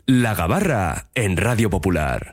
La Gabarra en Radio Popular.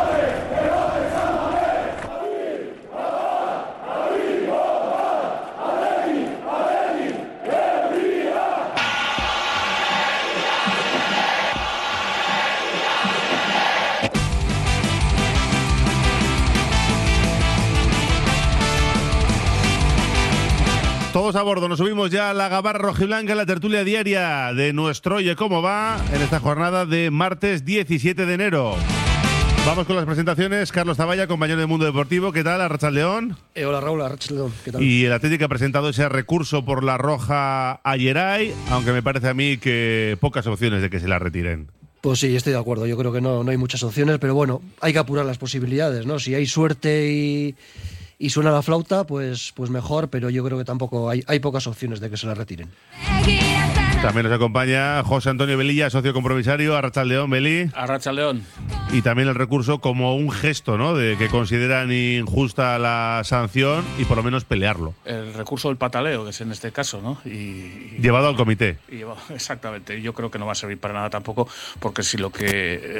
Todos a bordo, nos subimos ya a la Gabarra rojiblanca, la tertulia diaria de nuestro Oye Cómo Va, en esta jornada de martes 17 de enero. Vamos con las presentaciones. Carlos Zavalla, compañero de Mundo Deportivo. ¿Qué tal? Arratsaldeón. Hola Raúl, Arratsaldeón. ¿Qué tal? Y el Atlético ha presentado ese recurso por la roja a Yeray, aunque me parece a mí que pocas opciones de que se la retiren. Pues sí, estoy de acuerdo. Yo creo que no hay muchas opciones, pero bueno, hay que apurar las posibilidades, ¿no? Si hay suerte y suena la flauta, pues mejor, pero yo creo que tampoco hay pocas opciones de que se la retiren. También nos acompaña José Antonio Velilla, socio compromisario. Arratsaldeón, Beli. Arratsaldeón. Y también el recurso como un gesto, ¿no?, de que consideran injusta la sanción y por lo menos pelearlo. El recurso del pataleo, que es en este caso, ¿no? Llevado al comité. Exactamente. Yo creo que no va a servir para nada tampoco, porque si lo que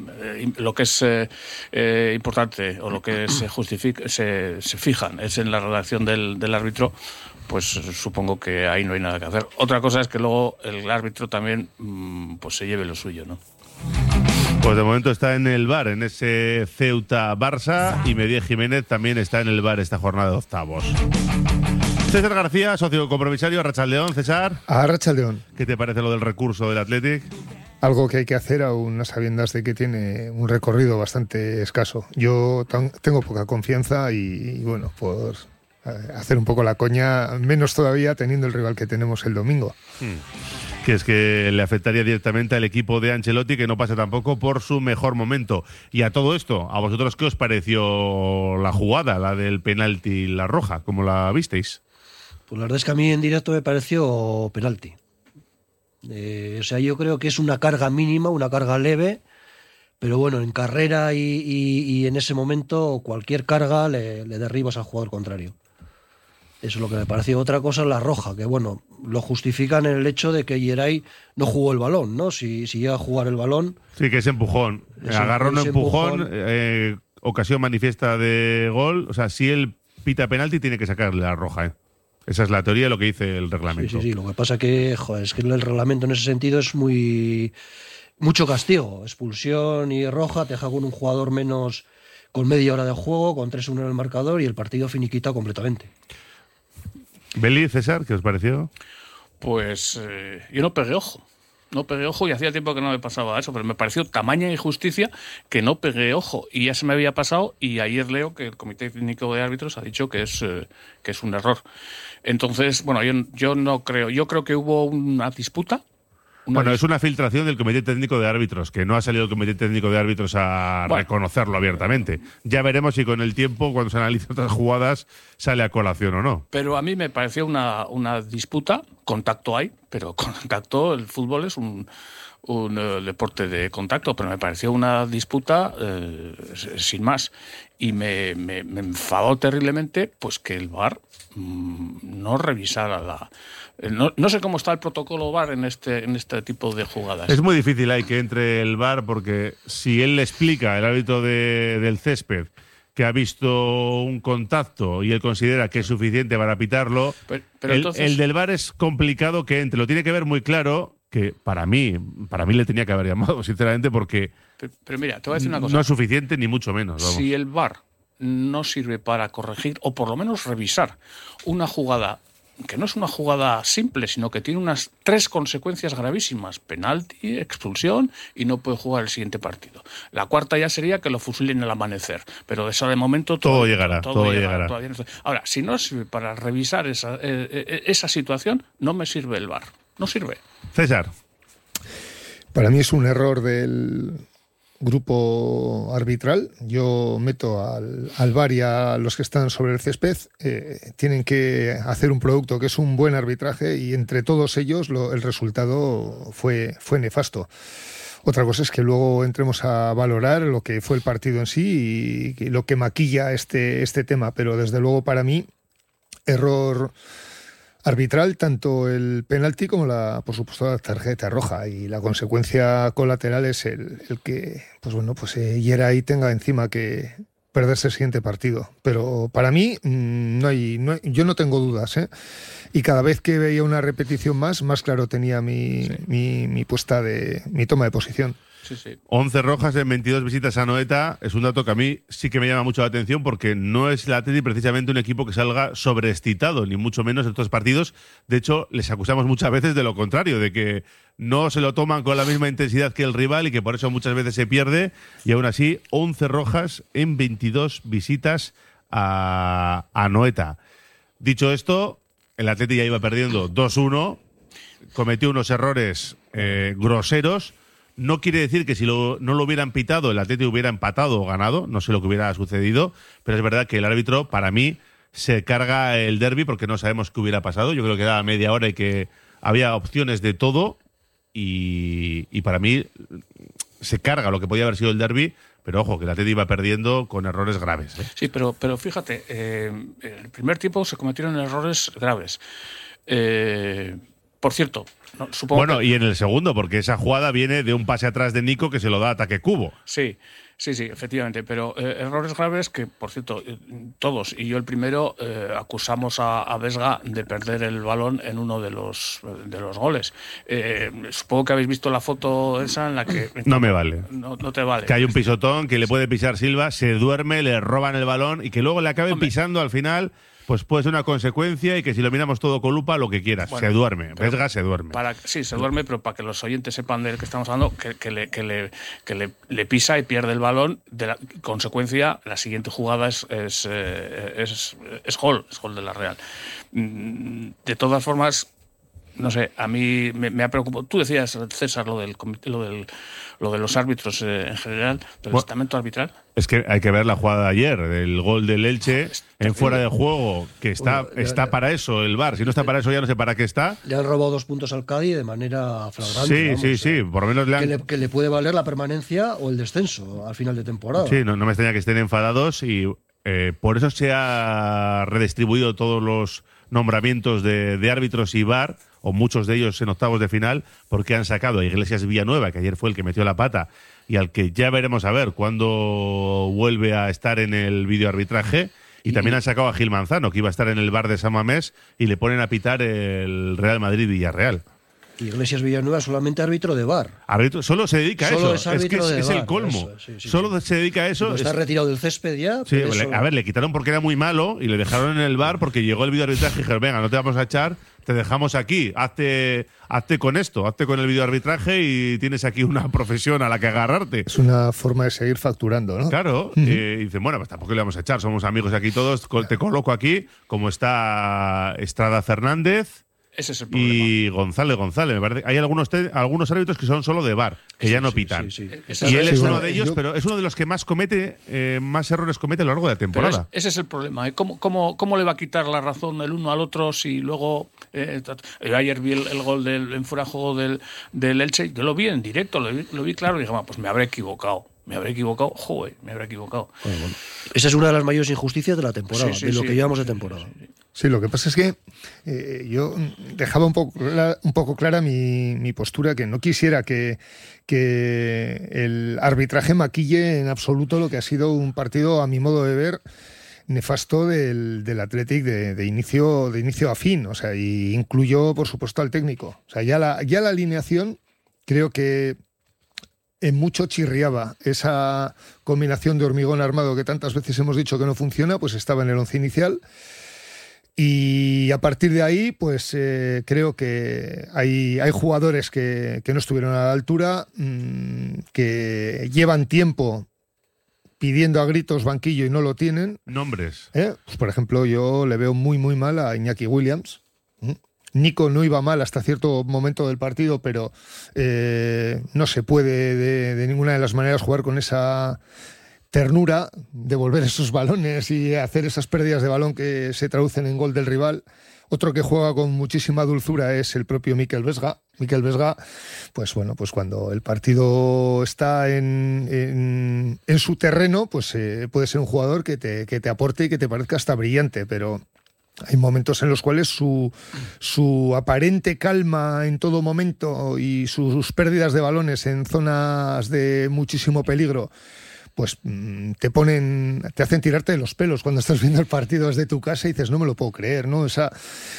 es importante o lo que se justifica, se fijan es en la redacción del árbitro, pues supongo que ahí no hay nada que hacer. Otra cosa es que luego el árbitro también pues se lleve lo suyo, ¿no? Pues de momento está en el VAR, en ese Ceuta-Barça, y Medía Jiménez también está en el VAR esta jornada de octavos. César García, socio compromisario. Arratsaldeón, César. Arratsaldeón. ¿Qué te parece lo del recurso del Athletic? Algo que hay que hacer aún a sabiendas de que tiene un recorrido bastante escaso. Yo tengo poca confianza y bueno, pues hacer un poco la coña, menos todavía teniendo el rival que tenemos el domingo. Que es que le afectaría directamente al equipo de Ancelotti, que no pasa tampoco por su mejor momento. Y a todo esto, ¿a vosotros qué os pareció la jugada, la del penalti y la roja? ¿Cómo la visteis? Pues la verdad es que a mí en directo me pareció penalti. O sea, yo creo que es una carga mínima, una carga leve, pero bueno, en carrera y en ese momento cualquier carga le derribas al jugador contrario. Eso es lo que me pareció. Otra cosa es la roja, que bueno, lo justifican en el hecho de que Yeray no jugó el balón, ¿no? Si llega a jugar el balón... Sí, que es empujón. Agarrón, empujón, ocasión manifiesta de gol. O sea, si él pita penalti, tiene que sacarle la roja, ¿eh? Esa es la teoría de lo que dice el reglamento. Sí. Lo que pasa que, es que el reglamento en ese sentido es mucho castigo. Expulsión y roja te deja con un jugador menos, con media hora de juego, con 3-1 en el marcador y el partido finiquitado completamente. Beli, César, ¿qué os pareció? Pues yo no pegué ojo y hacía tiempo que no me pasaba eso, pero me pareció tamaña injusticia que no pegué ojo y ya se me había pasado, y ayer leo que el Comité Técnico de Árbitros ha dicho que es un error. Entonces, bueno, yo no creo, yo creo que hubo una disputa. Es una filtración del Comité Técnico de Árbitros, que no ha salido el Comité Técnico de Árbitros a reconocerlo abiertamente. Ya veremos si con el tiempo, cuando se analicen otras jugadas, sale a colación o no. Pero a mí me pareció una disputa. Contacto hay, pero contacto, el fútbol es un deporte de contacto, pero me pareció una disputa sin más. Y me enfadó terriblemente pues que el VAR no revisara No sé cómo está el protocolo VAR en este tipo de jugadas. Es muy difícil ahí que entre el VAR, porque si él le explica, el árbitro del césped, que ha visto un contacto y él considera que es suficiente para pitarlo, pero entonces... el del VAR es complicado que entre. Lo tiene que ver muy claro, que para mí le tenía que haber llamado, sinceramente, porque pero mira, te voy a decir una cosa. No es suficiente ni mucho menos. Vamos. Si el VAR no sirve para corregir o por lo menos revisar una jugada que no es una jugada simple, sino que tiene unas 3 consecuencias gravísimas: penalti, expulsión y no puede jugar el siguiente partido. La cuarta ya sería que lo fusilen al amanecer, pero eso de momento todo llegará. Todavía no está. Ahora, si no sirve para revisar esa situación, no me sirve el VAR. No sirve. César. Para mí es un error del grupo arbitral. Yo meto al VAR y a los que están sobre el césped. Tienen que hacer un producto que es un buen arbitraje, y entre todos ellos el resultado fue nefasto. Otra cosa es que luego entremos a valorar lo que fue el partido en sí y lo que maquilla este tema, pero desde luego para mí error arbitral, tanto el penalti como por supuesto la tarjeta roja, y la consecuencia colateral es el que Llera y tenga encima que perderse el siguiente partido. Pero para mí yo no tengo dudas, ¿eh? Y cada vez que veía una repetición más claro tenía mi toma de posición. Sí, sí. 11 rojas en 22 visitas a Anoeta es un dato que a mí sí que me llama mucho la atención, porque no es el Atleti precisamente un equipo que salga sobreexcitado, ni mucho menos en estos partidos. De hecho, les acusamos muchas veces de lo contrario, de que no se lo toman con la misma intensidad que el rival y que por eso muchas veces se pierde. Y aún así, 11 rojas en 22 visitas a Anoeta. Dicho esto, el Atleti ya iba perdiendo 2-1, cometió unos errores groseros. No quiere decir que si no lo hubieran pitado, el Atleti hubiera empatado o ganado, no sé lo que hubiera sucedido, pero es verdad que el árbitro, para mí, se carga el derbi porque no sabemos qué hubiera pasado. Yo creo que era media hora y que había opciones de todo, y para mí se carga lo que podía haber sido el derbi, pero ojo, que el Atleti iba perdiendo con errores graves, ¿eh? Sí, pero fíjate, en el primer tiempo se cometieron errores graves. Por cierto, supongo que... y en el segundo, porque esa jugada viene de un pase atrás de Nico que se lo da a Ataque Cubo. Sí, efectivamente, pero errores graves que, por cierto, todos, y yo el primero, acusamos a Vesga de perder el balón en uno de los goles. Supongo que habéis visto la foto esa en la que... No me vale. No te vale. Que hay un pisotón que le puede pisar Silva, se duerme, le roban el balón y que luego le acaben pisando al final... Pues puede ser una consecuencia, y que si lo miramos todo con lupa, lo que quieras. Bueno, se duerme. Vesga se duerme. Sí, se duerme, pero para que los oyentes sepan de qué estamos hablando, que le pisa y pierde el balón. De la consecuencia, la siguiente jugada es gol de la Real. De todas formas, no sé, a mí me ha preocupado. Tú decías, César, lo de los árbitros en general, del estamento arbitral. Es que hay que ver la jugada de ayer, del gol del Elche en fuera de juego, que está para eso el VAR. Si no está para eso, ya no sé para qué está. Le han robado 2 puntos al Cádiz de manera flagrante. Sí. Por lo menos que le puede valer la permanencia o el descenso al final de temporada. Sí, no me extraña que estén enfadados, y por eso se ha redistribuido todos los nombramientos de árbitros y VAR, o muchos de ellos en octavos de final, porque han sacado a Iglesias Villanueva, que ayer fue el que metió la pata, y al que ya veremos a ver cuándo vuelve a estar en el videoarbitraje. Y también han sacado a Gil Manzano, que iba a estar en el VAR de San Mamés, y le ponen a pitar el Real Madrid-Villarreal. Iglesias Villanueva solamente árbitro de VAR. Solo se dedica a eso. Es que es el colmo. Solo se dedica a eso. Está retirado del césped ya. Sí, a ver, le quitaron porque era muy malo y le dejaron en el VAR porque llegó el videoarbitraje y dijeron, venga, no te vamos a echar, te dejamos aquí, hazte con esto, hazte con el videoarbitraje y tienes aquí una profesión a la que agarrarte. Es una forma de seguir facturando, ¿no? Claro. Y dicen, bueno, pues tampoco le vamos a echar, somos amigos aquí todos, te coloco aquí, como está Estrada Fernández. Ese es el problema. Y González, me parece. Hay algunos árbitros que son solo de VAR, que ya no pitan. Sí. Y él es uno de ellos, pero es uno de los que más errores comete a lo largo de la temporada. Ese es el problema. ¿Cómo le va a quitar la razón el uno al otro si luego... ayer vi el gol en fuera de juego del Elche, yo lo vi en directo, lo vi claro, y dije, pues me habré equivocado. Me habré equivocado. Bueno. Esa es una de las mayores injusticias de la temporada, de lo que llevamos de temporada. Sí, lo que pasa es que yo dejaba un poco clara mi postura, que no quisiera que el arbitraje maquille en absoluto lo que ha sido un partido, a mi modo de ver, nefasto del Athletic de inicio a fin. O sea, y incluyó, por supuesto, al técnico. O sea, ya la alineación, creo que en mucho chirriaba esa combinación de hormigón armado que tantas veces hemos dicho que no funciona, pues estaba en el once inicial. Y a partir de ahí, pues creo que hay jugadores que no estuvieron a la altura, que llevan tiempo pidiendo a gritos banquillo y no lo tienen. Nombres. Pues por ejemplo, yo le veo muy, muy mal a Iñaki Williams. Nico no iba mal hasta cierto momento del partido, pero no se puede de ninguna de las maneras jugar con esa ternura, devolver esos balones y hacer esas pérdidas de balón que se traducen en gol del rival. Otro que juega con muchísima dulzura es el propio Mikel Vesga. Mikel Vesga, pues bueno, pues cuando el partido está en su terreno, pues puede ser un jugador que te aporte y que te parezca hasta brillante, pero Hay momentos en los cuales su aparente calma en todo momento y sus pérdidas de balones en zonas de muchísimo peligro, pues te hacen tirarte de los pelos cuando estás viendo el partido desde tu casa y dices, no me lo puedo creer, ¿no? Esa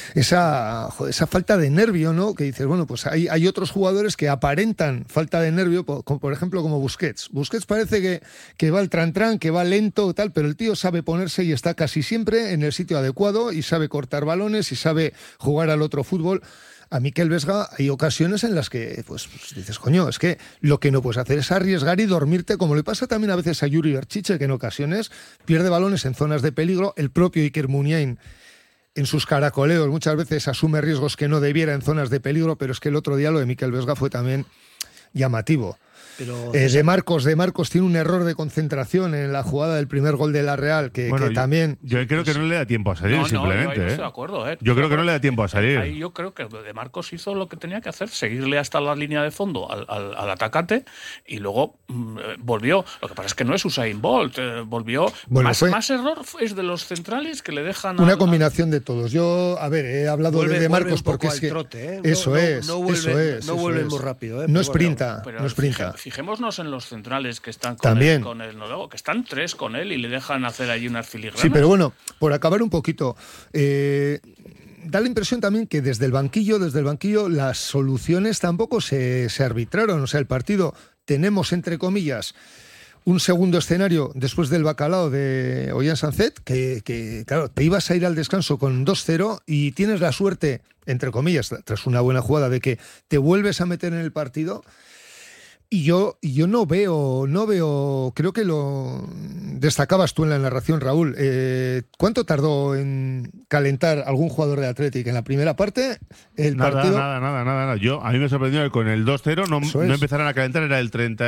falta de nervio, ¿no? Que dices, bueno, pues hay otros jugadores que aparentan falta de nervio, como, por ejemplo, como Busquets. Busquets parece que va al tran-tran, que va lento, tal, pero el tío sabe ponerse y está casi siempre en el sitio adecuado y sabe cortar balones y sabe jugar al otro fútbol. A Mikel Vesga hay ocasiones en las que pues dices, coño, es que lo que no puedes hacer es arriesgar y dormirte, como le pasa también a veces a Yuri Berchiche, que en ocasiones pierde balones en zonas de peligro. El propio Iker Muniain, en sus caracoleos, muchas veces asume riesgos que no debiera en zonas de peligro, pero es que el otro día lo de Mikel Vesga fue también llamativo. Pero De Marcos tiene un error de concentración en la jugada del primer gol de la Real que también... Yo creo que no le da tiempo a salir, simplemente. Yo estoy de acuerdo, Yo creo que no le da tiempo a salir. Ahí yo creo que De Marcos hizo lo que tenía que hacer, seguirle hasta la línea de fondo al atacante, y luego volvió. Lo que pasa es que no es Usain Bolt, volvió. Bueno, más error es de los centrales que le dejan... Una combinación de todos. Yo, he hablado de Marcos porque es que... trote, ¿eh? Eso es. No vuelve muy rápido. No sprinta. Fijémonos en los centrales que están con el noruego, que están 3 con él y le dejan hacer allí unas filigranas. Sí, pero bueno, por acabar un poquito, da la impresión también que desde el banquillo las soluciones tampoco se arbitraron. O sea, el partido, tenemos entre comillas un segundo escenario después del bacalao de Ollán Sancet, que claro, te ibas a ir al descanso con 2-0 y tienes la suerte, entre comillas, tras una buena jugada, de que te vuelves a meter en el partido. Y yo no veo, creo que lo destacabas tú en la narración, Raúl. ¿Cuánto tardó en calentar algún jugador de Athletic en la primera parte? Partido. Nada. A mí me sorprendió que con el 2-0 no empezaran a calentar, era el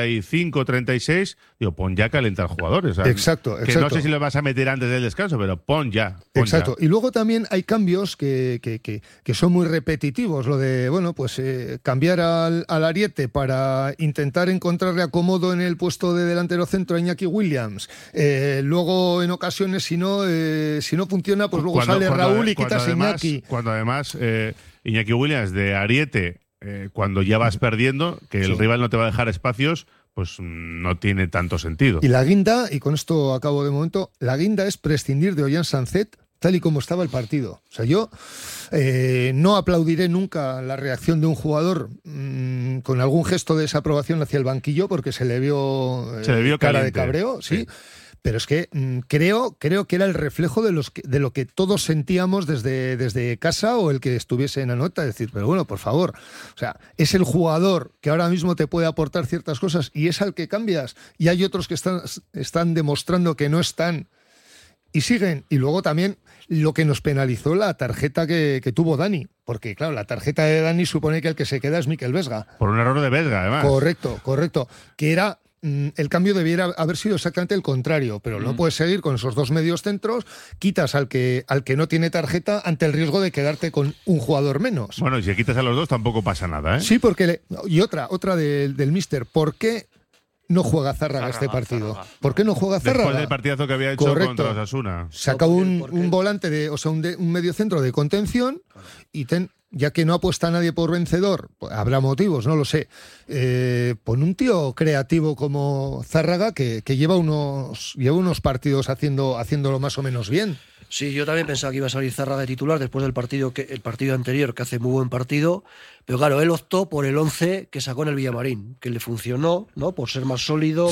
35-36. Digo, pon ya a calentar jugadores. Exacto. Que no sé si lo vas a meter antes del descanso, pero pon ya. Exacto. Y luego también hay cambios que son muy repetitivos. Lo de, cambiar al Ariete para intentar encontrarle acomodo en el puesto de delantero centro a Iñaki Williams. Luego, en ocasiones, si no funciona, pues luego sale Raúl y quitas a Iñaki. Cuando además Iñaki Williams de Ariete, cuando ya vas perdiendo, que el rival no te va a dejar espacios, pues no tiene tanto sentido. Y la guinda, y con esto acabo de momento, la guinda es prescindir de Ollán Sancet tal y como estaba el partido. O sea, yo no aplaudiré nunca la reacción de un jugador con algún gesto de desaprobación hacia el banquillo, porque se le vio cara caliente. De cabreo, sí. Pero es que creo que era el reflejo de lo que todos sentíamos desde casa o el que estuviese en la nota. Es decir, pero bueno, por favor, o sea, es el jugador que ahora mismo te puede aportar ciertas cosas y es al que cambias, y hay otros que están demostrando que no están y siguen. Y luego también lo que nos penalizó la tarjeta que tuvo Dani, porque claro, la tarjeta de Dani supone que el que se queda es Mikel Vesga. Por un error de Vesga, además. Correcto. Que era... El cambio debiera haber sido exactamente el contrario, pero no puedes seguir con esos dos medios centros, quitas al que no tiene tarjeta ante el riesgo de quedarte con un jugador menos. Bueno, y si quitas a los dos tampoco pasa nada, ¿eh? Sí, porque... Y otra del míster, ¿por qué no juega Zárraga este partido? ¿Por qué no juega Zárraga? Después del partidazo que había hecho contra Osasuna. Saca un volante, un medio centro de contención y ya que no apuesta nadie por vencedor, pues habrá motivos, no lo sé. Pon un tío creativo como Zárraga que lleva unos partidos haciéndolo más o menos bien. Sí, yo también pensaba que iba a salir Zárraga de titular después del el partido anterior, que hace muy buen partido, pero claro, él optó por el 11 que sacó en el Villamarín, que le funcionó, ¿no? Por ser más sólido,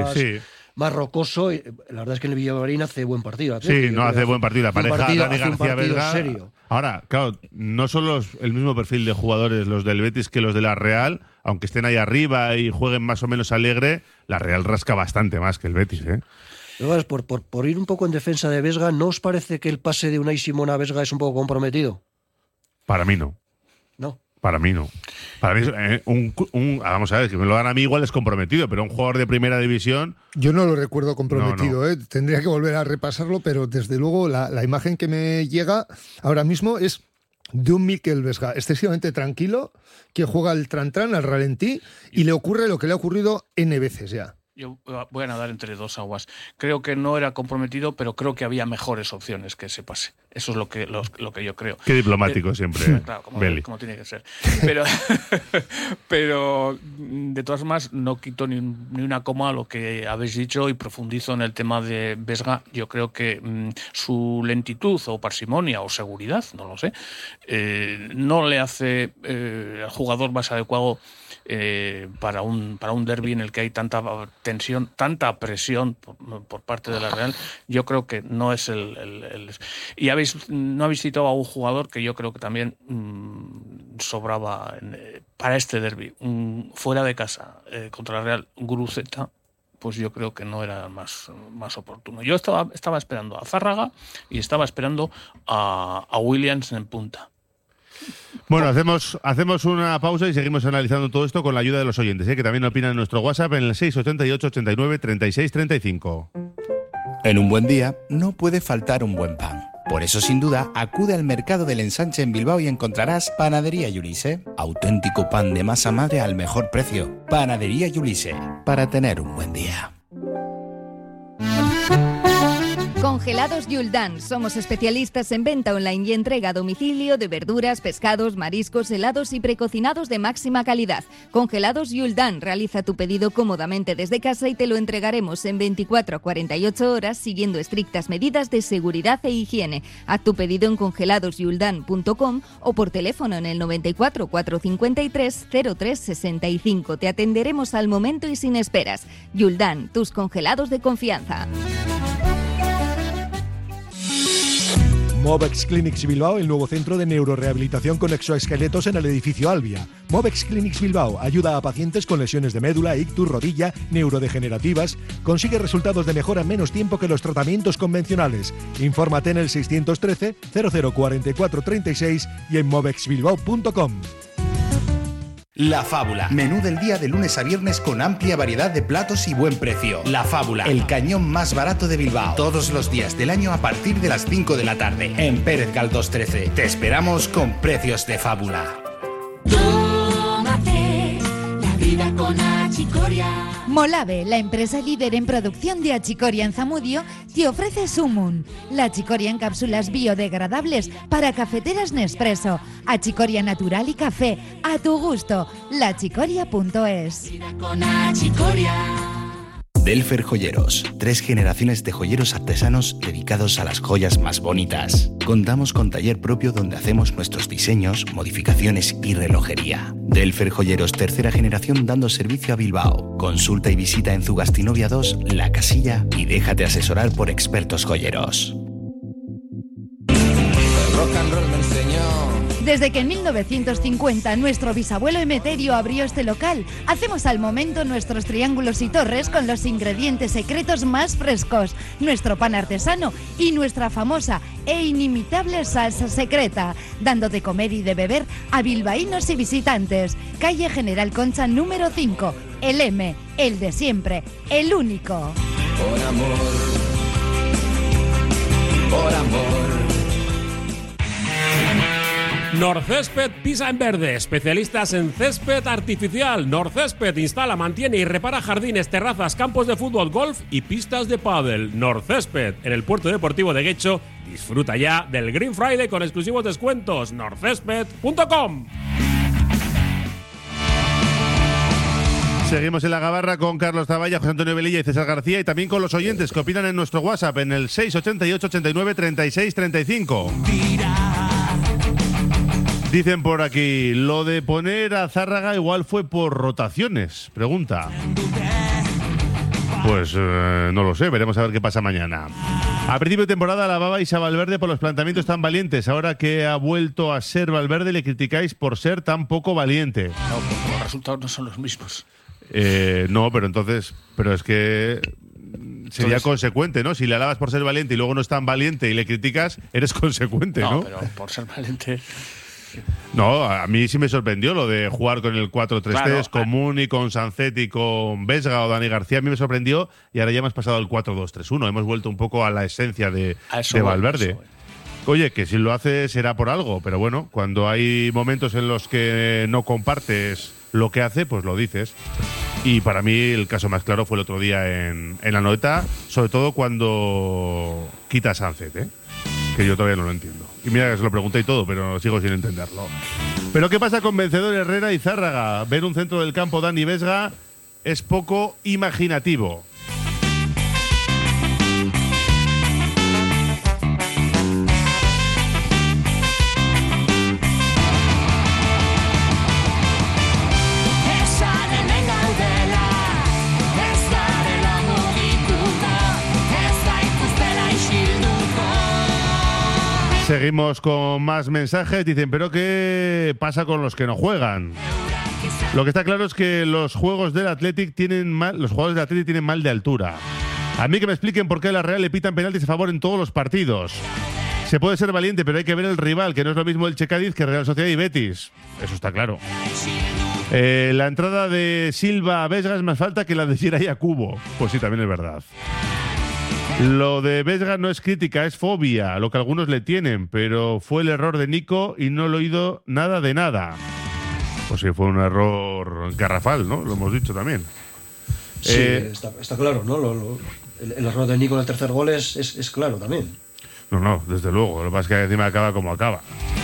más rocoso. La verdad es que en el Villamarín hace buen partido. Hace buen partido. La pareja Dani García Vesga. Serio. Ahora, claro, no son el mismo perfil de jugadores los del Betis que los de la Real, aunque estén ahí arriba y jueguen más o menos alegre, la Real rasca bastante más que el Betis, ¿eh? Pero, por ir un poco en defensa de Vesga, ¿no os parece que el pase de Unai Simón a Vesga es un poco comprometido? Para mí no. No. Para mí no. Para mí, vamos a ver, que me lo hagan a mí igual es comprometido, pero un jugador de primera división... Yo no lo recuerdo comprometido, no. Tendría que volver a repasarlo, pero desde luego la imagen que me llega ahora mismo es de un Mikel Vesga excesivamente tranquilo, que juega al tran-tran, al ralentí, y le ocurre lo que le ha ocurrido N veces ya. Yo voy a nadar entre dos aguas. Creo que no era comprometido, pero creo que había mejores opciones que ese pase. Eso es lo que yo creo. Qué diplomático siempre. Claro, como tiene que ser. Pero de todas formas, no quito ni una coma a lo que habéis dicho y profundizo en el tema de Vesga. Yo creo que su lentitud o parsimonia o seguridad, no lo sé, no le hace al jugador más adecuado para un derbi en el que hay tanta tensión, tanta presión por parte de la Real. Yo creo que no es y no habéis citado a un jugador que yo creo que también sobraba para este derbi. Fuera de casa, contra la Real, Guruceta, pues yo creo que no era más oportuno. Yo estaba esperando a Zárraga y estaba esperando a Williams en punta. Bueno, hacemos una pausa y seguimos analizando todo esto con la ayuda de los oyentes, que también opinan en nuestro WhatsApp en el 688 89 36 35. En un buen día no puede faltar un buen pan. Por eso, sin duda, acude al Mercado del Ensanche en Bilbao y encontrarás Panadería Yulise. Auténtico pan de masa madre al mejor precio. Panadería Yulise, para tener un buen día. Congelados Yuldan. Somos especialistas en venta online y entrega a domicilio de verduras, pescados, mariscos, helados y precocinados de máxima calidad. Congelados Yuldan. Realiza tu pedido cómodamente desde casa y te lo entregaremos en 24 a 48 horas siguiendo estrictas medidas de seguridad e higiene. Haz tu pedido en congeladosyuldan.com o por teléfono en el 94 453 0365. Te atenderemos al momento y sin esperas. Yuldan, tus congelados de confianza. Movex Clinics Bilbao, el nuevo centro de neurorehabilitación con exoesqueletos en el edificio Albia. Movex Clinics Bilbao ayuda a pacientes con lesiones de médula, ictus, rodilla, neurodegenerativas. Consigue resultados de mejora en menos tiempo que los tratamientos convencionales. Infórmate en el 613 0044 36 y en movexbilbao.com. La Fábula. Menú del día de lunes a viernes con amplia variedad de platos y buen precio. La Fábula, el cañón más barato de Bilbao. Todos los días del año a partir de las 5 de la tarde. En Pérez Galdós 13. Te esperamos con precios de fábula. Tómate la vida con Achicoria. Molave, la empresa líder en producción de achicoria en Zamudio, te ofrece Sumun, la achicoria en cápsulas biodegradables para cafeteras Nespresso, achicoria natural y café, a tu gusto, laachicoria.es. Delfer Joyeros, 3 generaciones de joyeros artesanos dedicados a las joyas más bonitas. Contamos con taller propio donde hacemos nuestros diseños, modificaciones y relojería. Delfer Joyeros, 3ª generación dando servicio a Bilbao. Consulta y visita en Zugastinovia 2, La Casilla y déjate asesorar por expertos joyeros. El rock and roll me enseñó. Desde que en 1950 nuestro bisabuelo Emeterio abrió este local, hacemos al momento nuestros triángulos y torres con los ingredientes secretos más frescos, nuestro pan artesano y nuestra famosa e inimitable salsa secreta, dando de comer y de beber a bilbaínos y visitantes. Calle General Concha número 5, el M, el de siempre, el único. Por amor, por amor. Norcésped Pisa en Verde, especialistas en césped artificial. Norcésped instala, mantiene y repara jardines, terrazas, campos de fútbol, golf y pistas de pádel. Norcésped, en el puerto deportivo de Guecho. Disfruta ya del Green Friday con exclusivos descuentos. norcésped.com. Seguimos en la gabarra con Carlos Zavalla, José Antonio Velilla y César García, y también con los oyentes que opinan en nuestro WhatsApp en el 688 89 36 35. Dicen por aquí, lo de poner a Zárraga igual fue por rotaciones, pregunta. Pues no lo sé, veremos a ver qué pasa mañana. A principio de temporada alababais a Valverde por los planteamientos tan valientes. Ahora que ha vuelto a ser Valverde, le criticáis por ser tan poco valiente. No, porque los resultados no son los mismos. No, pero es que sería consecuente, ¿no? Si le alabas por ser valiente y luego no es tan valiente y le criticas, eres consecuente, ¿no? No, pero por ser valiente. No, a mí sí me sorprendió lo de jugar con el 4-3-3, claro, con Muni, con Sanzet y con Vesga o Dani García. A mí me sorprendió y ahora ya hemos pasado al 4-2-3-1. Hemos vuelto un poco a la esencia de Valverde. Oye, que si lo hace será por algo, pero bueno, cuando hay momentos en los que no compartes lo que hace, pues lo dices. Y para mí el caso más claro fue el otro día en la Noeta, sobre todo cuando quita a Sanzet, que yo todavía no lo entiendo. Y mira que se lo pregunté y todo, pero sigo sin entenderlo. Pero ¿qué pasa con Vencedor, Herrera y Zárraga? Ver un centro del campo Dani Vesga es poco imaginativo. Seguimos con más mensajes. Dicen, ¿pero qué pasa con los que no juegan? Lo que está claro es que los juegos del Athletic tienen mal de altura. A mí que me expliquen por qué a la Real le pitan penaltis a favor en todos los partidos. Se puede ser valiente, pero hay que ver el rival, que no es lo mismo Elche Cádiz que Real Sociedad y Betis. Eso está claro. La entrada de Silva a Vesga es más falta que la de Giray a Cubo. Pues sí, también es verdad. Lo de Vesga no es crítica, es fobia, lo que algunos le tienen, pero fue el error de Nico y no le he oído nada de nada. Pues sí, fue un error garrafal, ¿no? Lo hemos dicho también. Sí, está claro, ¿no? El error de Nico en el tercer gol es claro también. No, desde luego. Lo que pasa es que encima acaba como acaba.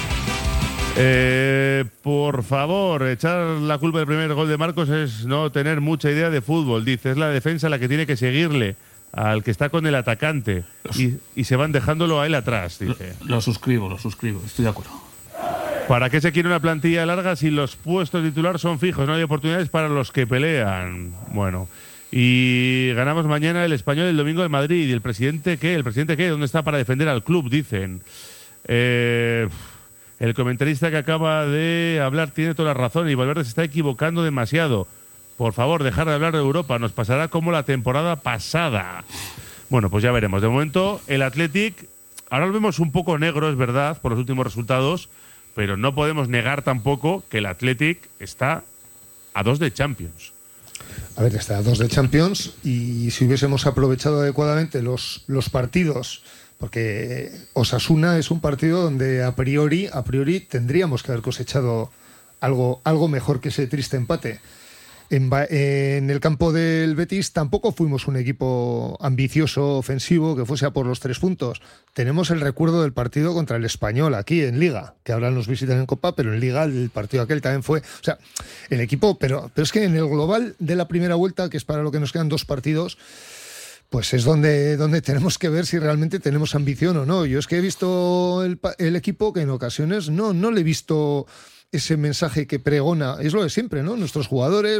Por favor, echar la culpa del primer gol de Marcos es no tener mucha idea de fútbol. Dice, es la defensa la que tiene que seguirle al que está con el atacante y se van dejándolo a él atrás, dice. Lo suscribo, estoy de acuerdo. ¿Para qué se quiere una plantilla larga si los puestos de titular son fijos? No hay oportunidades para los que pelean. Bueno, y ganamos mañana el Español, el domingo en Madrid. ¿Y el presidente qué? ¿El presidente qué? ¿Dónde está para defender al club? Dicen. El comentarista que acaba de hablar tiene toda la razón y Valverde se está equivocando demasiado. Por favor, dejar de hablar de Europa. Nos pasará como la temporada pasada. Bueno, pues ya veremos. De momento, el Athletic, ahora lo vemos un poco negro, es verdad, por los últimos resultados, pero no podemos negar tampoco que el Athletic está a 2 de Champions. A ver, está a 2 de Champions y si hubiésemos aprovechado adecuadamente los partidos, porque Osasuna es un partido donde a priori tendríamos que haber cosechado algo mejor que ese triste empate. En el campo del Betis tampoco fuimos un equipo ambicioso, ofensivo, que fuese a por los 3 puntos. Tenemos el recuerdo del partido contra el Español aquí en Liga, que ahora nos visitan en Copa, pero en Liga el partido aquel también fue... O sea, el equipo... Pero es que en el global de la primera vuelta, que es para lo que nos quedan 2 partidos, pues es donde tenemos que ver si realmente tenemos ambición o no. Yo es que he visto el equipo que en ocasiones no le he visto... ese mensaje que pregona, es lo de siempre, ¿no? Nuestros jugadores,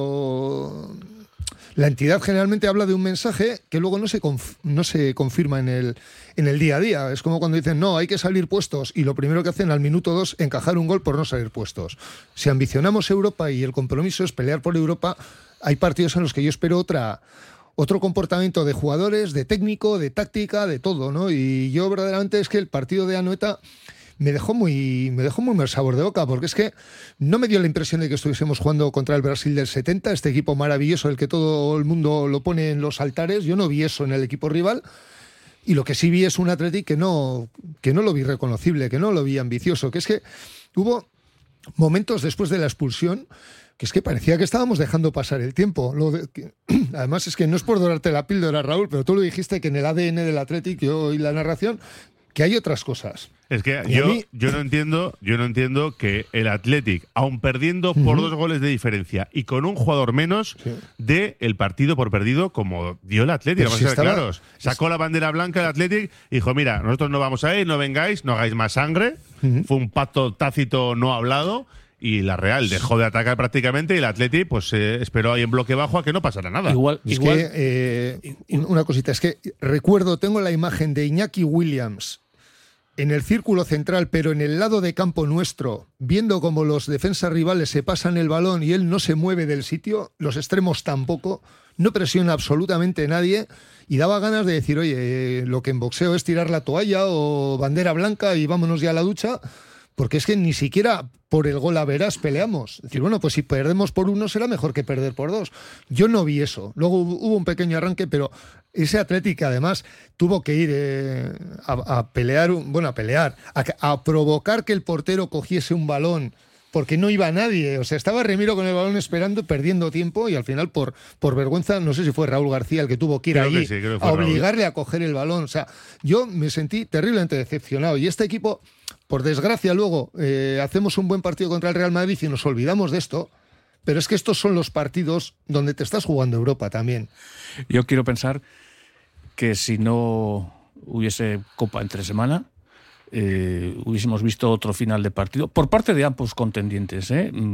la entidad generalmente habla de un mensaje que luego no se confirma en el día a día. Es como cuando dicen, no, hay que salir puestos, y lo primero que hacen al minuto 2, encajar un gol por no salir puestos. Si ambicionamos Europa y el compromiso es pelear por Europa, hay partidos en los que yo espero otro comportamiento de jugadores, de técnico, de táctica, de todo, ¿no? Y yo verdaderamente es que el partido de Anoeta me dejó muy mal sabor de boca, porque es que no me dio la impresión de que estuviésemos jugando contra el Brasil del 70, este equipo maravilloso del que todo el mundo lo pone en los altares. Yo no vi eso en el equipo rival, y lo que sí vi es un Athletic que no lo vi reconocible, que no lo vi ambicioso, que es que hubo momentos después de la expulsión que es que parecía que estábamos dejando pasar el tiempo. Además es que no es por dorarte la píldora, Raúl, pero tú lo dijiste que en el ADN del Athletic, yo oí la narración, que hay otras cosas. Es que yo no entiendo que el Athletic, aun perdiendo por 2 goles de diferencia y con un jugador menos, dé el partido por perdido como dio el Athletic. Vamos a ser claros. Sacó la bandera blanca el Athletic y dijo, mira, nosotros no vamos a ir, no vengáis, no hagáis más sangre. Fue un pacto tácito no hablado. Y la Real dejó de atacar prácticamente y el Athletic pues esperó ahí en bloque bajo a que no pasara nada. Igual. Una cosita, es que tengo la imagen de Iñaki Williams en el círculo central, pero en el lado de campo nuestro, viendo cómo los defensas rivales se pasan el balón y él no se mueve del sitio, los extremos tampoco, no presiona absolutamente nadie, y daba ganas de decir, oye, lo que en boxeo es tirar la toalla o bandera blanca y vámonos ya a la ducha, porque es que ni siquiera por el gol a verás peleamos. Es decir, bueno, pues si perdemos por 1 será mejor que perder por 2. Yo no vi eso. Luego hubo un pequeño arranque, pero ese Athletic además tuvo que ir a pelear, a provocar que el portero cogiese un balón porque no iba nadie. O sea, estaba Remiro con el balón esperando, perdiendo tiempo, y al final, por vergüenza, no sé si fue Raúl García el que tuvo que ir allí a obligarle a coger el balón. O sea, yo me sentí terriblemente decepcionado. Y este equipo, por desgracia, luego hacemos un buen partido contra el Real Madrid y nos olvidamos de esto. Pero es que estos son los partidos donde te estás jugando Europa también. Yo quiero pensar que si no hubiese Copa entre semana, hubiésemos visto otro final de partido por parte de ambos contendientes,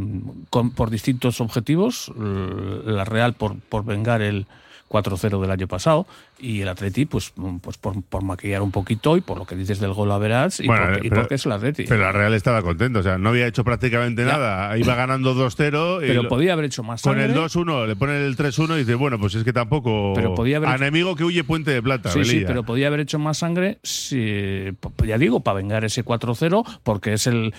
por distintos objetivos. La Real por vengar el 4-0 del año pasado, y el Atleti pues por maquillar un poquito, y por lo que dices del gol average, porque es el Atleti. Pero la Real estaba contento, o sea, no había hecho prácticamente nada, iba ganando 2-0. Pero podía haber hecho más sangre. Con el 2-1 le ponen el 3-1 y dice, bueno, pues es que tampoco... Pero podía haber enemigo que huye puente de plata. Sí, pero podía haber hecho más sangre, ya digo, para vengar ese 4-0, porque es el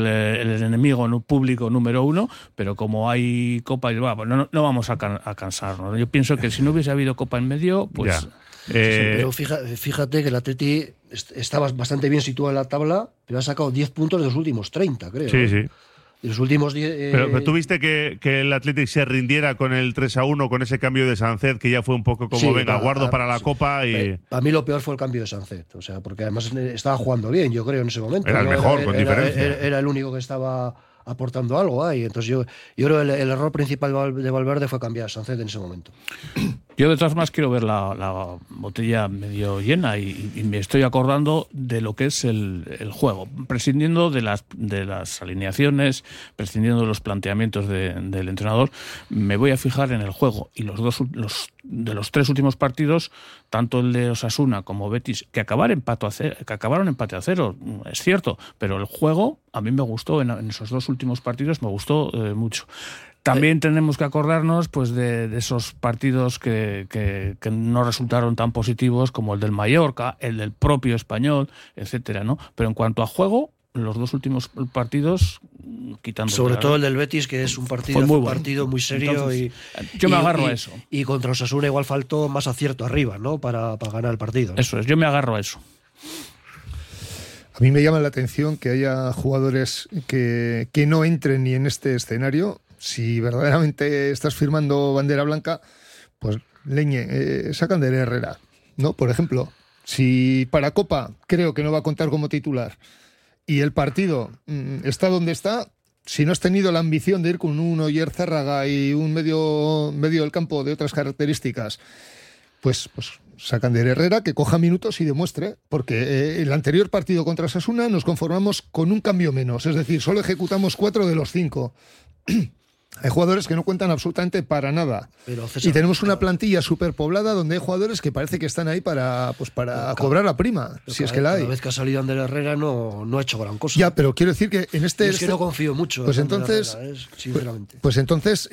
enemigo público número 1, pero como hay Copa, no vamos a cansarnos. Yo pienso que si no hubiese habido Copa en medio, pues... Sí, pero fíjate que el Atleti estaba bastante bien situado en la tabla, pero ha sacado 10 puntos de los últimos 30, creo. Sí, sí. De los últimos 10... Pero tú viste que el Athletic se rindiera con el 3-1, con ese cambio de Sánchez, que ya fue un poco como, guardo para la Copa. Y a mí lo peor fue el cambio de Sánchez, o sea, porque además estaba jugando bien, yo creo, en ese momento. Era el mejor, con diferencia. Era el único que estaba aportando algo ahí. Entonces yo creo que el error principal de Valverde fue cambiar a Sánchez en ese momento. Yo de todas formas quiero ver la botella medio llena, y me estoy acordando de lo que es el juego, prescindiendo de las alineaciones, prescindiendo de los planteamientos del entrenador. Me voy a fijar en el juego, y de los 3 últimos partidos, tanto el de Osasuna como Betis, que acabaron empate a 0, es cierto, pero el juego a mí me gustó en esos 2 últimos partidos, me gustó mucho. También tenemos que acordarnos pues de esos partidos que no resultaron tan positivos, como el del Mallorca, el del propio Español, etcétera, ¿no? Pero en cuanto a juego, los 2 últimos partidos, quitando... Sobre todo el del Betis, que es un partido muy serio. Entonces, yo me agarro a eso. Y contra Osasuna igual faltó más acierto arriba, ¿no? Para ganar el partido, ¿no? Eso es, yo me agarro a eso. A mí me llama la atención que haya jugadores que no entren ni en este escenario. Si verdaderamente estás firmando bandera blanca, pues sacan de Herrera, ¿no? Por ejemplo, si para Copa creo que no va a contar como titular y el partido está donde está, si no has tenido la ambición de ir con un Oyer Zárraga y un medio del campo de otras características, pues sacan de Herrera, que coja minutos y demuestre, porque el anterior partido contra Osasuna nos conformamos con un cambio menos, es decir, solo ejecutamos 4 de los 5. Hay jugadores que no cuentan absolutamente para nada. Pero, César, y tenemos una plantilla superpoblada donde hay jugadores que parece que están ahí para cobrar la prima, si es que la hay. Cada vez que ha salido Ander Herrera no ha hecho gran cosa. Ya, pero quiero decir que en este... Es que no confío mucho. Pues entonces, sinceramente. Pues entonces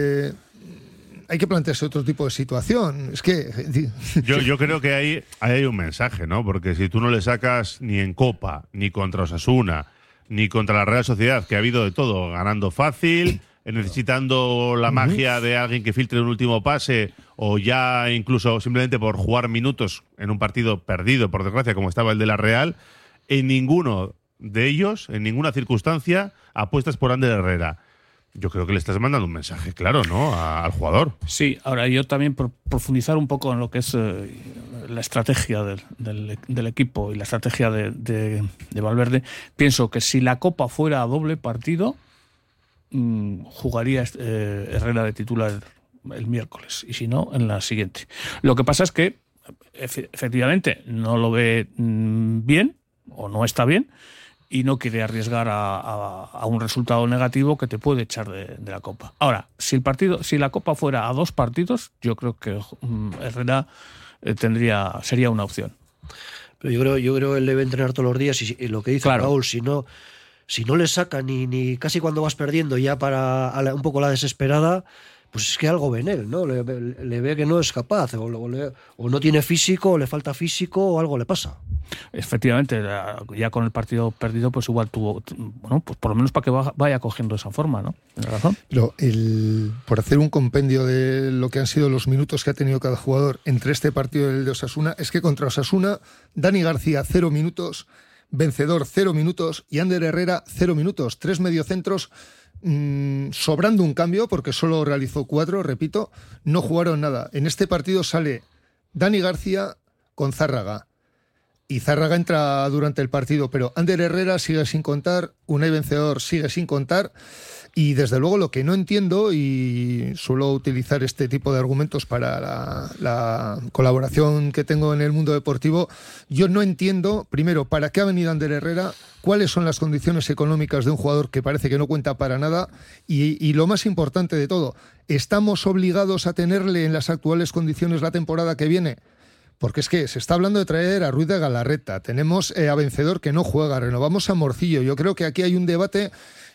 hay que plantearse otro tipo de situación. Es que... Yo creo que ahí hay un mensaje, ¿no? Porque si tú no le sacas ni en Copa, ni contra Osasuna, ni contra la Real Sociedad, que ha habido de todo, ganando fácil... necesitando la magia de alguien que filtre un último pase, o ya incluso simplemente por jugar minutos en un partido perdido, por desgracia, como estaba el de la Real, en ninguno de ellos, en ninguna circunstancia, apuestas por Ander Herrera. Yo creo que le estás mandando un mensaje claro, ¿no?, al jugador. Sí, ahora yo también por profundizar un poco en lo que es la estrategia del equipo y la estrategia de Valverde, pienso que si la Copa fuera a doble partido, jugaría Herrera de titular el miércoles, y si no, en la siguiente. Lo que pasa es que efectivamente no lo ve bien, o no está bien, y no quiere arriesgar a un resultado negativo que te puede echar de la Copa. Ahora, si la Copa fuera a 2 partidos, yo creo que Herrera sería una opción. Pero yo creo que él debe entrenar todos los días, y lo que dice Raúl, si no le saca ni casi cuando vas perdiendo, ya para un poco la desesperada, pues es que algo ve en él, ¿no? Le ve que no es capaz, o no tiene físico, o le falta físico, o algo le pasa. Efectivamente, ya con el partido perdido, pues igual tuvo, pues por lo menos para que vaya cogiendo esa forma, ¿no? Tienes razón. Pero por hacer un compendio de lo que han sido los minutos que ha tenido cada jugador entre este partido y el de Osasuna, es que contra Osasuna, Dani García 0 minutos, Vencedor 0 minutos y Ander Herrera 0 minutos. 3 mediocentros sobrando un cambio porque solo realizó 4, repito, no jugaron nada. En este partido sale Dani García con Zárraga y Zárraga entra durante el partido, pero Ander Herrera sigue sin contar, Unai Vencedor sigue sin contar. Y desde luego lo que no entiendo, y suelo utilizar este tipo de argumentos para la colaboración que tengo en el mundo deportivo, yo no entiendo, primero, para qué ha venido Ander Herrera, cuáles son las condiciones económicas de un jugador que parece que no cuenta para nada, y lo más importante de todo, ¿estamos obligados a tenerle en las actuales condiciones la temporada que viene? Porque es que se está hablando de traer a Ruiz de Galarreta, tenemos a Vencedor que no juega, renovamos a Morcillo, yo creo que aquí hay un debate.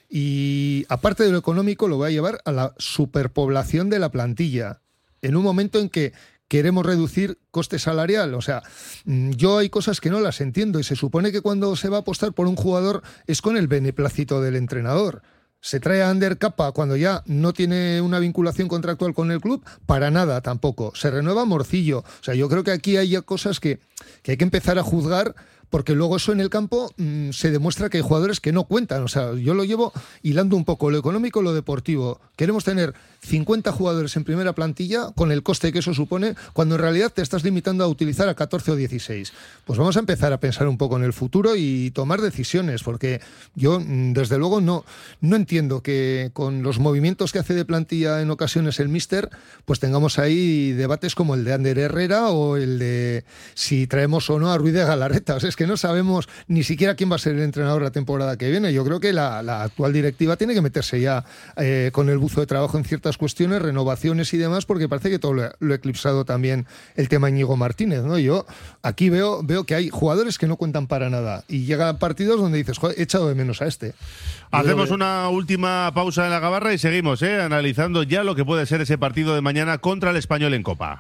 Y aparte de lo económico, lo voy a llevar a la superpoblación de la plantilla, en un momento en que queremos reducir coste salarial. O sea, yo hay cosas que no las entiendo y se supone que cuando se va a apostar por un jugador es con el beneplácito del entrenador. Se trae a Ander Capa cuando ya no tiene una vinculación contractual con el club, para nada tampoco. Se renueva Morcillo. O sea, yo creo que aquí hay cosas que hay que empezar a juzgar, porque luego eso en el campo se demuestra que hay jugadores que no cuentan. O sea, yo lo llevo hilando un poco lo económico y lo deportivo. Queremos tener 50 jugadores en primera plantilla con el coste que eso supone, cuando en realidad te estás limitando a utilizar a 14 o 16. Pues vamos a empezar a pensar un poco en el futuro y tomar decisiones, porque yo desde luego no entiendo que con los movimientos que hace de plantilla en ocasiones el míster, pues tengamos ahí debates como el de Ander Herrera o el de si traemos o no a Ruiz de Galarreta. O sea, es que no sabemos ni siquiera quién va a ser el entrenador la temporada que viene. Yo creo que la actual directiva tiene que meterse ya con el buzo de trabajo en ciertas cuestiones, renovaciones y demás, porque parece que todo lo ha eclipsado también el tema Íñigo Martínez, ¿no? Yo aquí veo que hay jugadores que no cuentan para nada y llegan partidos donde dices, joder, he echado de menos a este. Hacemos una última pausa en la Gabarra y seguimos analizando ya lo que puede ser ese partido de mañana contra el Español en Copa.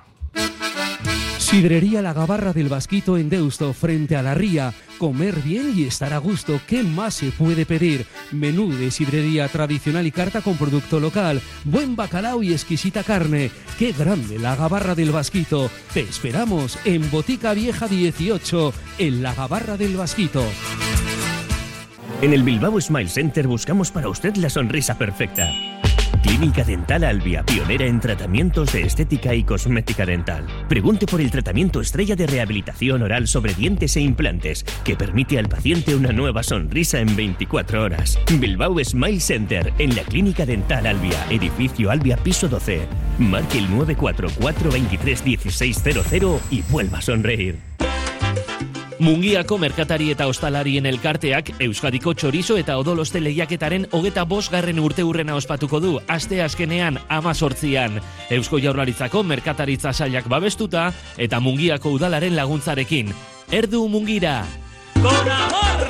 Sidrería La Gabarra del Basquito en Deusto, frente a la ría. Comer bien y estar a gusto. ¿Qué más se puede pedir? Menú de sidrería tradicional y carta con producto local. Buen bacalao y exquisita carne. ¡Qué grande La Gabarra del Basquito! Te esperamos en Botica Vieja 18, en La Gabarra del Basquito. En el Bilbao Smile Center buscamos para usted la sonrisa perfecta. Clínica Dental Albia, pionera en tratamientos de estética y cosmética dental. Pregunte por el tratamiento estrella de rehabilitación oral sobre dientes e implantes, que permite al paciente una nueva sonrisa en 24 horas. Bilbao Smile Center, en la Clínica Dental Albia, edificio Albia, piso 12. Marque el 944-231600 y vuelva a sonreír. Mungiako merkatari eta ostalarien elkarteak Euskadiko txorizo eta odoloste lehiaketaren 25. urteurrena ospatuko du, aste azkenean 18an. Eusko Jaurlaritzako merkataritza sailak babestuta eta Mungiako udalaren laguntzarekin. Erdu Mungira! ¡Con amor!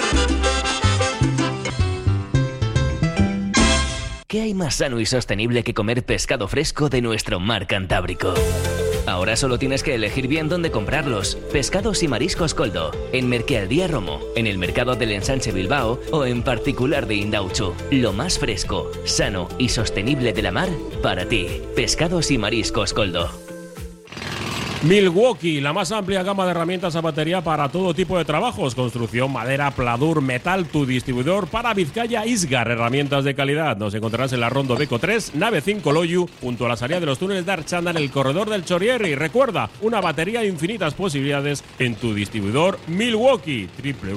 ¿Qué hay más sano y sostenible que comer pescado fresco de nuestro mar Cantábrico? Ahora solo tienes que elegir bien dónde comprarlos. Pescados y mariscos Coldo, en Merkealdía Romo, en el Mercado del Ensanche Bilbao o en particular de Indautxu. Lo más fresco, sano y sostenible de la mar para ti. Pescados y mariscos Coldo. Milwaukee, la más amplia gama de herramientas a batería para todo tipo de trabajos, construcción, madera, pladur, metal, tu distribuidor para Vizcaya Isgar, herramientas de calidad. Nos encontrarás en la Rondo Beco 3, nave 5 Loyu, junto a la salida de los túneles de Archanda en el corredor del Chorierri. Recuerda, una batería de infinitas posibilidades en tu distribuidor Milwaukee,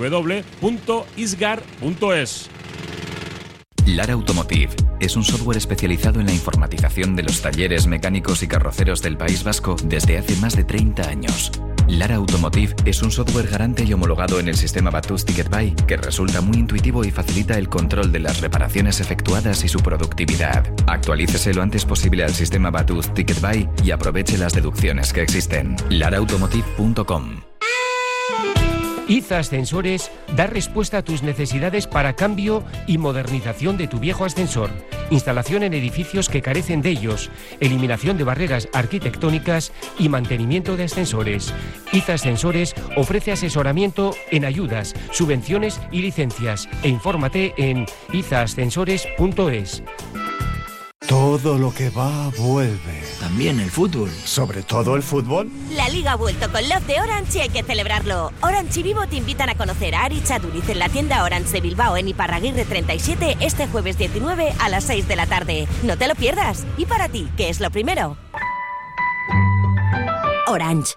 www.isgar.es. Lara Automotive es un software especializado en la informatización de los talleres mecánicos y carroceros del País Vasco desde hace más de 30 años. Lara Automotive es un software garante y homologado en el sistema Batus Ticket Buy que resulta muy intuitivo y facilita el control de las reparaciones efectuadas y su productividad. Actualícese lo antes posible al sistema Batus Ticket Buy y aproveche las deducciones que existen. laraautomotive.com. IZA Ascensores da respuesta a tus necesidades para cambio y modernización de tu viejo ascensor, instalación en edificios que carecen de ellos, eliminación de barreras arquitectónicas y mantenimiento de ascensores. IZA Ascensores ofrece asesoramiento en ayudas, subvenciones y licencias e infórmate en izaascensores.es. Todo lo que va, vuelve. También el fútbol. ¿Sobre todo el fútbol? La Liga ha vuelto con Love de Orange y hay que celebrarlo. Orange y Vivo te invitan a conocer a Ari Chaduriz en la tienda Orange de Bilbao en Iparraguirre 37 este jueves 19 a las 6 de la tarde. No te lo pierdas. ¿Y para ti, qué es lo primero? Orange.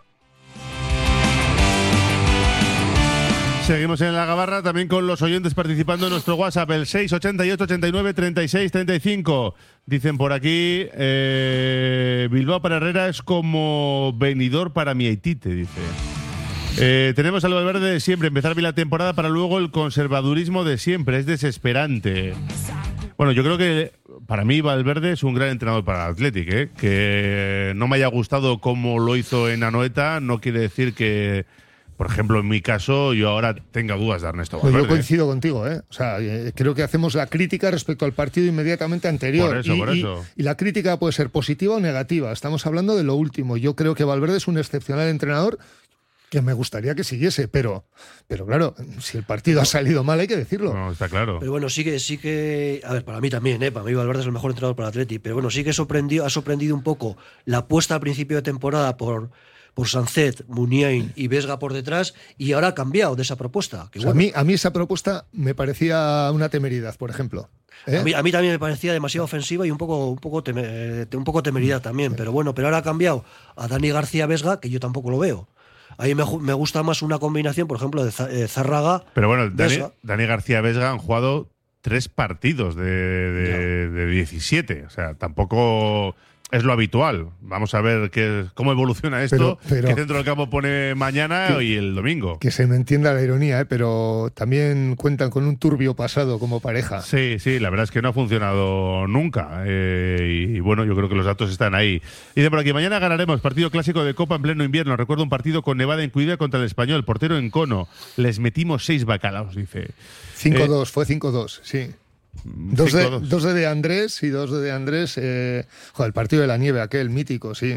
Seguimos en la gabarra también con los oyentes participando en nuestro WhatsApp, el 688 89 36 35. Dicen por aquí, Bilbao para Herrera es como Benidorm para Miaitite, dice. Tenemos al Valverde de siempre, empezar bien la temporada para luego el conservadurismo de siempre, es desesperante. Bueno, yo creo que para mí Valverde es un gran entrenador para el Athletic, que no me haya gustado cómo lo hizo en Anoeta no quiere decir que, por ejemplo, en mi caso, yo ahora tenga dudas de Ernesto Valverde. Pues yo coincido contigo, O sea, creo que hacemos la crítica respecto al partido inmediatamente anterior. Por eso. Y la crítica puede ser positiva o negativa. Estamos hablando de lo último. Yo creo que Valverde es un excepcional entrenador que me gustaría que siguiese, pero claro, si el partido ha salido mal hay que decirlo. No, está claro. Pero bueno, sí que a ver, para mí también, para mí Valverde es el mejor entrenador para el Atleti, pero bueno, sí que ha sorprendido un poco la apuesta al principio de temporada por Sancet, Muniain y Vesga por detrás, y ahora ha cambiado de esa propuesta. Que bueno. A mí esa propuesta me parecía una temeridad, por ejemplo. A mí también me parecía demasiado ofensiva y un poco temeridad también, pero bueno, pero ahora ha cambiado a Dani García Vesga, que yo tampoco lo veo. A mí me gusta más una combinación, por ejemplo, de Zárraga. Pero bueno, Dani García Vesga han jugado 3 partidos de 17. O sea, tampoco es lo habitual. Vamos a ver cómo evoluciona esto. Pero qué centro del campo pone mañana y el domingo. Que se me entienda la ironía, pero también cuentan con un turbio pasado como pareja. Sí, la verdad es que no ha funcionado nunca. Y bueno, yo creo que los datos están ahí. Dice por aquí, mañana ganaremos partido clásico de Copa en pleno invierno. Recuerdo un partido con nevada incluida contra el Español. Portero en cono. Les metimos 6 bacalaos, dice. 5-2, fue 5-2, sí. Dos de Andrés y 2 de Andrés. El partido de la nieve, aquel mítico, sí.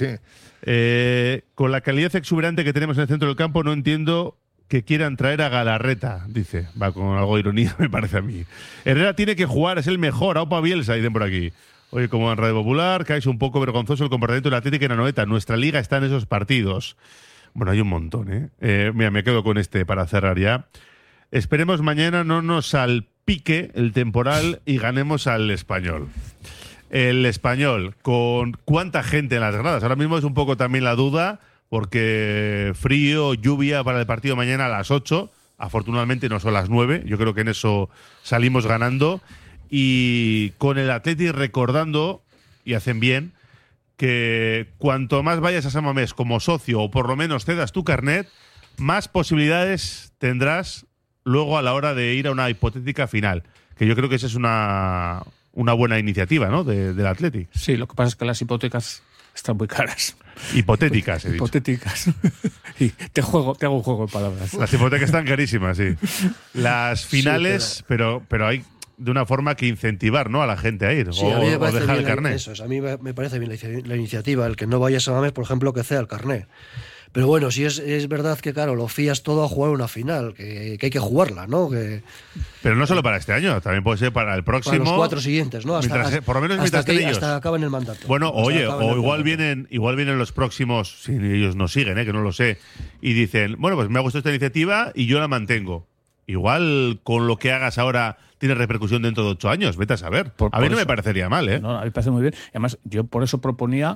Con la calidad exuberante que tenemos en el centro del campo, no entiendo que quieran traer a Galarreta, dice. Va con algo de ironía, me parece a mí. Herrera tiene que jugar, es el mejor. Aupa Bielsa, dicen por aquí. Oye, como en Radio Popular, que es un poco vergonzoso el comportamiento del Atlético en Anoeta. Nuestra liga está en esos partidos. Bueno, hay un montón, Mira, me quedo con este para cerrar ya. Esperemos mañana no nos salpique el temporal y ganemos al Español. El Español, con cuánta gente en las gradas. Ahora mismo es un poco también la duda, porque frío, lluvia para el partido mañana a las 8. Afortunadamente no son las 9. Yo creo que en eso salimos ganando. Y con el Atleti recordando, y hacen bien, que cuanto más vayas a San Mamés como socio, o por lo menos cedas tu carnet, más posibilidades tendrás luego a la hora de ir a una hipotética final, que yo creo que esa es una buena iniciativa, ¿no?, del Athletic. Sí, lo que pasa es que las hipotecas están muy caras. Hipotéticas, he dicho. Hipotéticas. Y te hago un juego de palabras. Las hipotecas están carísimas, sí. Las finales, sí, pero hay de una forma que incentivar, ¿no?, a la gente a ir, sí, o dejar el carnet. Eso es, a mí me parece bien la iniciativa, el que no vayas a Mamés, por ejemplo, que ceda el carnet. Pero bueno, sí es verdad que, claro, lo fías todo a jugar una final, que hay que jugarla, ¿no? Pero no solo para este año, también puede ser para el próximo. Para los 4 siguientes, ¿no? Por lo menos mientras que ellos. Hasta acaben el mandato. Bueno, oye, o igual vienen los próximos, si ellos nos siguen, que no lo sé, y dicen, bueno, pues me ha gustado esta iniciativa y yo la mantengo. Igual con lo que hagas ahora tiene repercusión dentro de 8 años, vete a saber. A mí no me parecería mal, No, a mí me parece muy bien. Además, yo por eso proponía,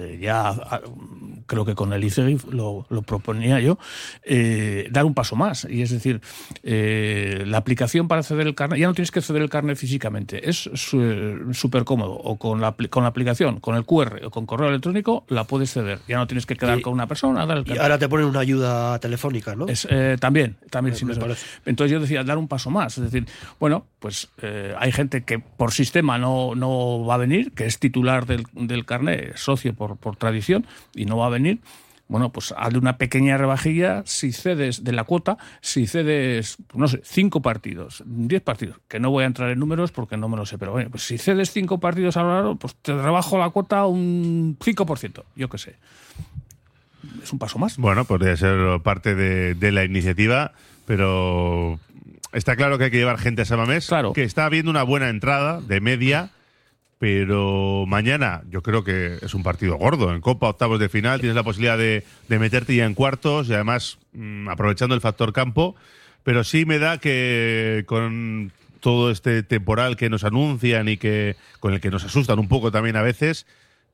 creo que con el ICEGI lo proponía yo, dar un paso más. Y es decir, la aplicación para ceder el carnet, ya no tienes que ceder el carnet físicamente, es súper cómodo. O con la aplicación, con el QR o con correo electrónico, la puedes ceder. Ya no tienes que quedar con una persona a dar el carnet. Y ahora te ponen una ayuda telefónica, ¿no? También sí, me parece. Entonces yo decía, dar un paso más. Es decir, bueno, pues hay gente que por sistema no va a venir, que es titular del carnet, socio por tradición, y no va a venir. Bueno, pues hazle una pequeña rebajilla si cedes de la cuota, si cedes, no sé, 5 partidos, 10 partidos, que no voy a entrar en números porque no me lo sé, pero bueno, pues si cedes 5 partidos a lo largo, pues te rebajo la cuota un 5%, yo qué sé. Es un paso más. Bueno, podría ser parte de la iniciativa, pero está claro que hay que llevar gente a San Mamés, claro, que está habiendo una buena entrada de media, Pero mañana yo creo que es un partido gordo. En Copa, octavos de final, tienes la posibilidad de meterte ya en cuartos y además aprovechando el factor campo. Pero sí me da que con todo este temporal que nos anuncian y que con el que nos asustan un poco también a veces,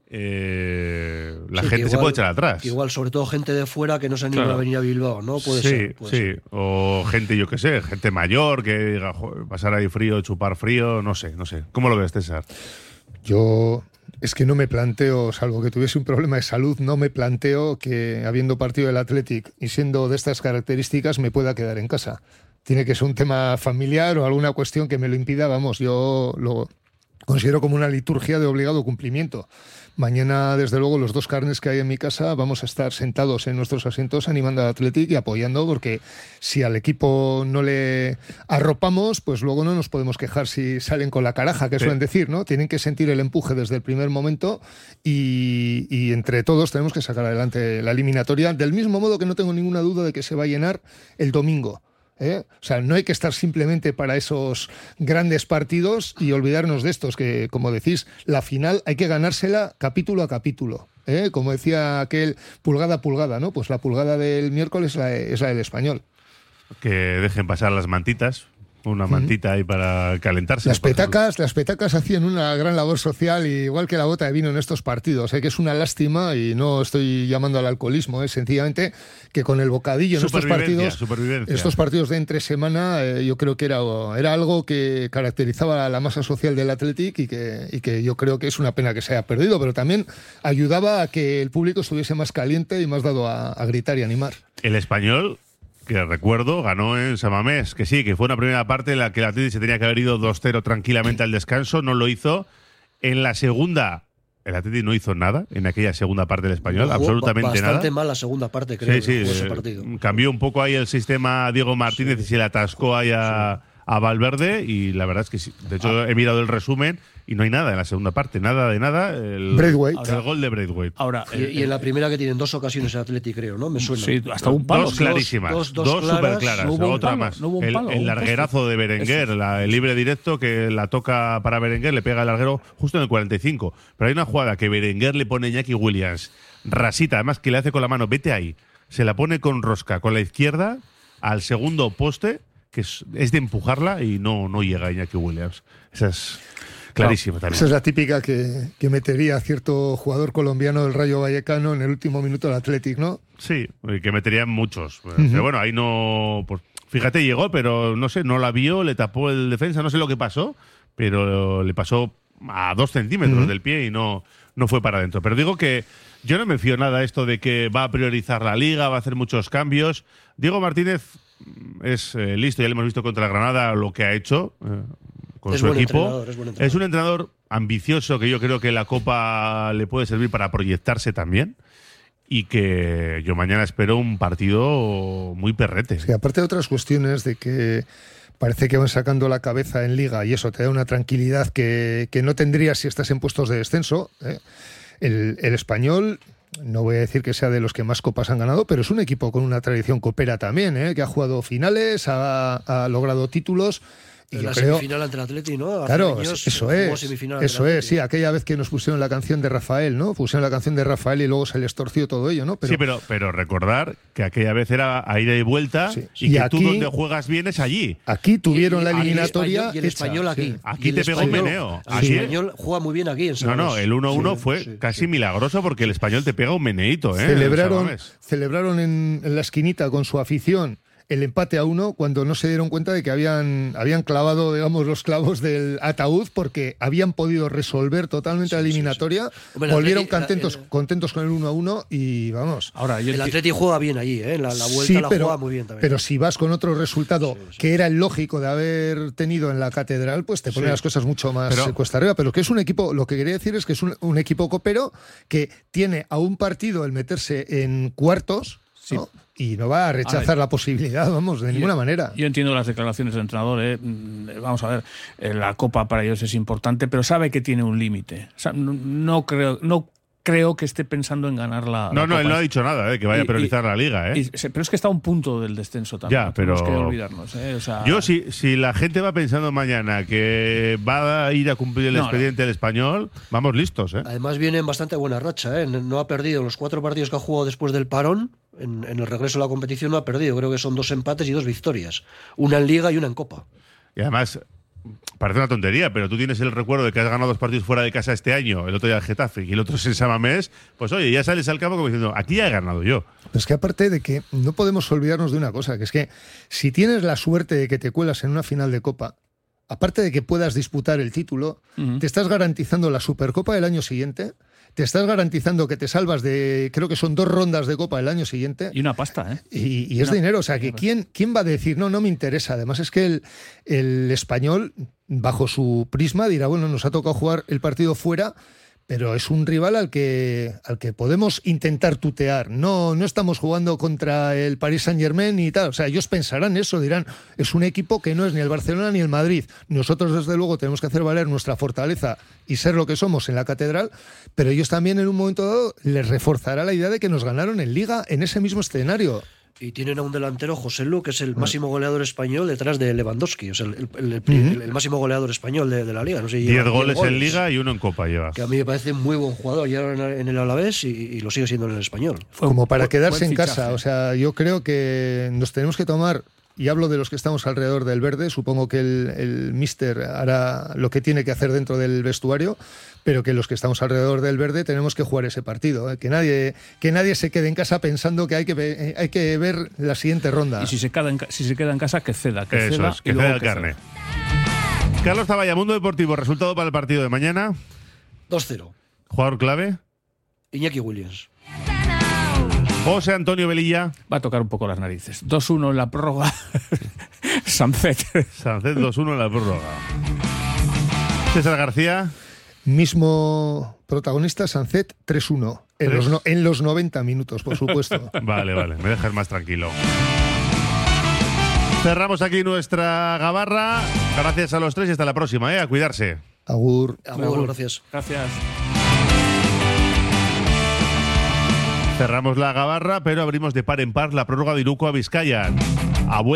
la gente igual, se puede echar atrás. Igual, sobre todo gente de fuera que no se anima a venir a Bilbao, ¿no? Puede ser. O gente, yo qué sé, gente mayor que diga, pasar ahí frío, chupar frío, no sé. ¿Cómo lo ves, César? Yo es que no me planteo, salvo que tuviese un problema de salud, no me planteo que habiendo partido del Athletic y siendo de estas características me pueda quedar en casa. Tiene que ser un tema familiar o alguna cuestión que me lo impida, vamos, yo lo considero como una liturgia de obligado cumplimiento. Mañana, desde luego, los 2 carnes que hay en mi casa vamos a estar sentados en nuestros asientos animando al Athletic y apoyando, porque si al equipo no le arropamos, pues luego no nos podemos quejar si salen con la caraja, que suelen decir, ¿no? Tienen que sentir el empuje desde el primer momento y entre todos tenemos que sacar adelante la eliminatoria, del mismo modo que no tengo ninguna duda de que se va a llenar el domingo. O sea, no hay que estar simplemente para esos grandes partidos y olvidarnos de estos, que, como decís, la final hay que ganársela capítulo a capítulo. Como decía aquel, pulgada a pulgada, ¿no? Pues la pulgada del miércoles es la del Español. Que dejen pasar las mantitas. Una mantita ahí para calentarse. Las petacas hacían una gran labor social, igual que la bota de vino en estos partidos, que es una lástima, y no estoy llamando al alcoholismo, sencillamente que con el bocadillo en estos partidos de entre semana, yo creo que era algo que caracterizaba a la masa social del Athletic y que yo creo que es una pena que se haya perdido, pero también ayudaba a que el público estuviese más caliente y más dado a gritar y animar. El Español, que recuerdo, ganó en San Mamés, que sí, que fue una primera parte en la que el Athletic se tenía que haber ido 2-0 tranquilamente al descanso, no lo hizo. En la segunda, el Athletic no hizo nada en aquella segunda parte del Español, absolutamente nada. Bastante mal la segunda parte, creo. Sí, ese partido. Cambió un poco ahí el sistema Diego Martínez y se le atascó ahí a Valverde, y la verdad es que sí. De hecho, he mirado el resumen y no hay nada en la segunda parte, nada de nada. El gol de Braithwaite. Ahora, y en la primera que tienen 2 ocasiones el Athletic, creo, ¿no? Me suena. Sí, hasta un palo. 2 clarísimas. 2 súper claras. Otra más. El larguerazo de Berenguer, el libre directo que la toca para Berenguer, le pega el larguero justo en el 45. Pero hay una jugada que Berenguer le pone a Iñaki Williams, rasita, además que le hace con la mano, vete ahí. Se la pone con rosca, con la izquierda, al segundo poste, que es de empujarla y no llega Iñaki Williams. Esa es clarísima también. Esa es la típica que metería cierto jugador colombiano del Rayo Vallecano en el último minuto del Athletic, ¿no? Sí, que meterían muchos. Pero bueno, ahí no... Pues, fíjate, llegó, pero no sé, no la vio, le tapó el defensa, no sé lo que pasó, pero le pasó a 2 centímetros del pie y no fue para adentro. Pero digo que yo no me fío nada esto de que va a priorizar la Liga, va a hacer muchos cambios. Diego Martínez es listo, ya le hemos visto contra la Granada lo que ha hecho con su equipo. Es un entrenador ambicioso que yo creo que la Copa le puede servir para proyectarse también, y que yo mañana espero un partido muy perrete. Sí, aparte de otras cuestiones de que parece que van sacando la cabeza en Liga y eso te da una tranquilidad que no tendrías si estás en puestos de descenso. El Español, no voy a decir que sea de los que más copas han ganado, pero es un equipo con una tradición copera también, que ha jugado finales, ha logrado títulos. Y la semifinal ante el Atleti, ¿no? Claro, eso es, sí, aquella vez que nos pusieron la canción de Rafael, ¿no? Pusieron la canción de Rafael y luego se les torció todo ello, ¿no? Sí, pero recordar que aquella vez era a ida y vuelta, y que aquí, tú donde juegas bien es allí. Aquí tuvieron la eliminatoria. Y el Español aquí. Sí. Aquí te pegó un meneo. El Español juega muy bien aquí en San No, el 1-1 fue casi milagroso, porque el Español te pega un meneíto, Celebraron en la esquinita con su afición el empate a 1 cuando no se dieron cuenta de que habían clavado, digamos, los clavos del ataúd, porque habían podido resolver totalmente la eliminatoria. Hombre, volvieron contentos con el 1-1 y vamos. Ahora, el Atleti juega bien allí, la vuelta juega muy bien también. Pero si vas con otro resultado que era el lógico de haber tenido en la Catedral, pues te ponen las cosas mucho más cuesta arriba. Pero que es un equipo, lo que quería decir es que es un equipo copero que tiene a un partido el meterse en cuartos, ¿no? Y no va a rechazar la posibilidad, vamos, de ninguna manera. Yo entiendo las declaraciones del entrenador, vamos a ver, la Copa para ellos es importante, pero sabe que tiene un límite. O sea, no creo que esté pensando en ganar la No, Copa. él no ha dicho nada, que vaya a priorizar la Liga. Pero es que está a un punto del descenso también. Ya, pero... Tenemos que olvidarnos. O sea... Yo, si la gente va pensando mañana que va a ir a cumplir el expediente del Español, vamos listos. Además viene en bastante buena racha. No ha perdido los 4 partidos que ha jugado después del parón. En el regreso a la competición no ha perdido. Creo que son 2 empates y 2 victorias. Una en Liga y una en Copa. Y además... Parece una tontería, pero tú tienes el recuerdo de que has ganado 2 partidos fuera de casa este año, el otro día al Getafe y el otro es en San Mamés, pues oye, ya sales al campo como diciendo, aquí ya he ganado yo. Pues que aparte de que no podemos olvidarnos de una cosa, que es que si tienes la suerte de que te cuelas en una final de Copa, aparte de que puedas disputar el título, te estás garantizando la Supercopa del año siguiente, te estás garantizando que te salvas de, creo que son 2 rondas de Copa el año siguiente. Y una pasta, ¿eh? Y es dinero, o sea, que ¿quién va a decir, no me interesa? Además es que el Español, bajo su prisma, dirá, bueno, nos ha tocado jugar el partido fuera, pero es un rival al que podemos intentar tutear. No estamos jugando contra el Paris Saint-Germain y tal. O sea, ellos pensarán eso, dirán, es un equipo que no es ni el Barcelona ni el Madrid. Nosotros, desde luego, tenemos que hacer valer nuestra fortaleza y ser lo que somos en la catedral, pero ellos también en un momento dado les reforzará la idea de que nos ganaron en Liga en ese mismo escenario. Y tienen a un delantero, José Lu, que es el máximo goleador español detrás de Lewandowski, o sea, el máximo goleador español de la Liga. No sé, 10 goles en Liga y 1 en Copa lleva. Que a mí me parece muy buen jugador, ya en el Alavés y lo sigue siendo en el Español. Como para quedarse en casa, o sea, yo creo que nos tenemos que tomar... Y hablo de los que estamos alrededor del verde, supongo que el míster hará lo que tiene que hacer dentro del vestuario, pero que los que estamos alrededor del verde tenemos que jugar ese partido, que nadie se quede en casa pensando que hay que ver la siguiente ronda. Y si se queda en casa, que ceda. Que ceda el carne. Carlos Zavalla, Mundo Deportivo, resultado para el partido de mañana. 2-0. ¿Jugador clave? Iñaki Williams. José Antonio Velilla. Va a tocar un poco las narices. 2-1 en la prórroga. Sancet 2-1 en la prórroga. César García. Mismo protagonista, Sancet 3-1. En los 90 minutos, por supuesto. Vale, me dejas más tranquilo. Cerramos aquí nuestra gabarra. Gracias a los 3 y hasta la próxima. A cuidarse. Agur, gracias. Gracias. Cerramos la gabarra, pero abrimos de par en par la prórroga de Iruko a Vizcaya.